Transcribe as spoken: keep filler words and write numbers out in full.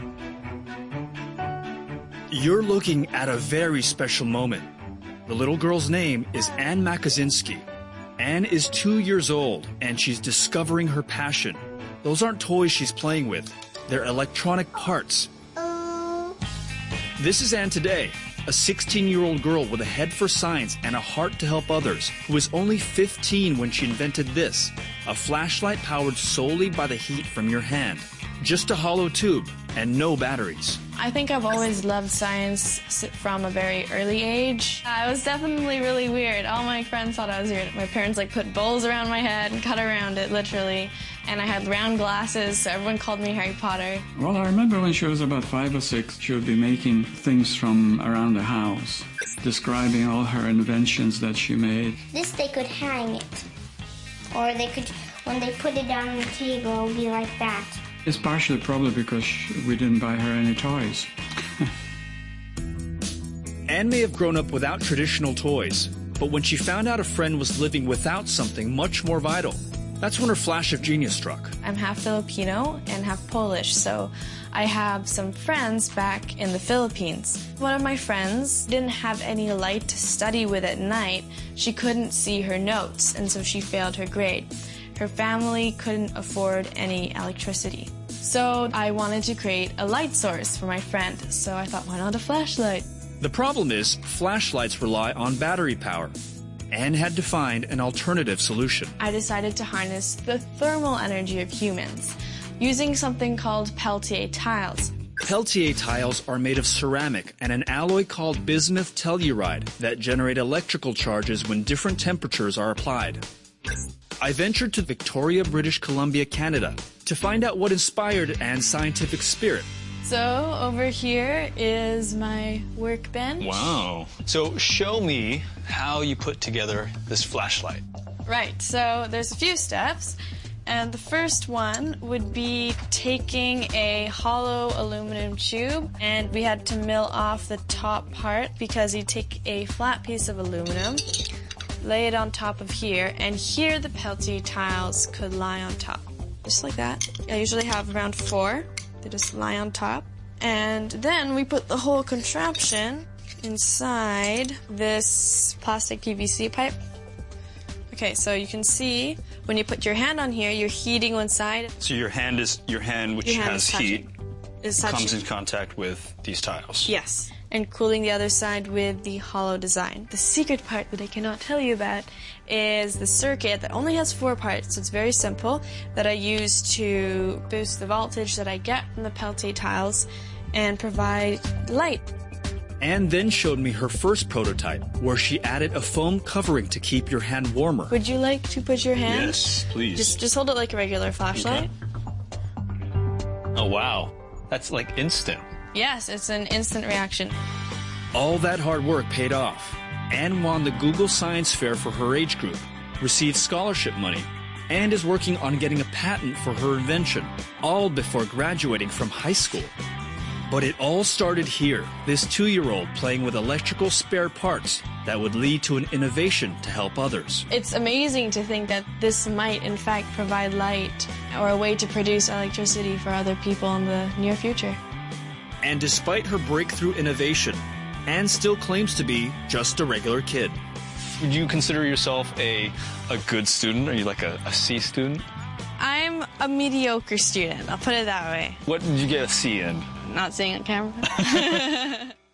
You're looking at a very special moment. The little girl's name is Anne Makazinski. Anne is two years old, and she's discovering her passion. Those aren't toys she's playing with. They're electronic parts. This is Anne today, a sixteen-year-old girl with a head for science and a heart to help others, who was only fifteen when she invented this, a flashlight powered solely by the heat from your hand. Just a hollow tube and no batteries. I think I've always loved science from a very early age. I was definitely really weird. All my friends thought I was weird. My parents like put bowls around my head and cut around it, literally. And I had round glasses, so everyone called me Harry Potter. Well, I remember when she was about five or six, she would be making things from around the house, describing all her inventions that she made. This, they could hang it. Or they could, when they put it down on the table, it would be like that. It's partially probably because we didn't buy her any toys. Anne may have grown up without traditional toys, but when she found out a friend was living without something much more vital, that's when her flash of genius struck. I'm half Filipino and half Polish, so I have some friends back in the Philippines. One of my friends didn't have any light to study with at night. She couldn't see her notes, and so she failed her grade. Her family couldn't afford any electricity. So I wanted to create a light source for my friend, so I thought, why not a flashlight? The problem is, flashlights rely on battery power. Anne had to find an alternative solution. I decided to harness the thermal energy of humans, using something called Peltier tiles. Peltier tiles are made of ceramic and an alloy called bismuth telluride that generate electrical charges when different temperatures are applied. I ventured to Victoria, British Columbia, Canada, to find out what inspired Anne's scientific spirit. So over here is my workbench. Wow. So show me how you put together this flashlight. Right, so there's a few steps. And the first one would be taking a hollow aluminum tube, and we had to mill off the top part because you take a flat piece of aluminum, lay it on top of here, and here the Peltier tiles could lie on top. Just like that. I usually have around four. They just lie on top. And then we put the whole contraption inside this plastic P V C pipe. Okay, so you can see when you put your hand on here, you're heating one side. So your hand is your hand, which Your hand has is heat, Is comes touching. in contact with these tiles. Yes, and cooling the other side with the hollow design. The secret part that I cannot tell you about is the circuit that only has four parts, so it's very simple, that I use to boost the voltage that I get from the Peltier tiles and provide light. Anne then showed me her first prototype, where she added a foam covering to keep your hand warmer. Would you like to put your hand? Yes, please. Just, just hold it like a regular flashlight. Okay. Oh, wow. That's like instant. Yes, it's an instant reaction. All that hard work paid off. Anne won the Google Science Fair for her age group, received scholarship money, and is working on getting a patent for her invention, all before graduating from high school. But it all started here, this two-year-old playing with electrical spare parts that would lead to an innovation to help others. It's amazing to think that this might, in fact, provide light or a way to produce electricity for other people in the near future. And despite her breakthrough innovation, Anne still claims to be just a regular kid. Would you consider yourself a, a good student? Are you like a, a C student? I'm a mediocre student, I'll put it that way. What did you get a C in? Not saying on camera.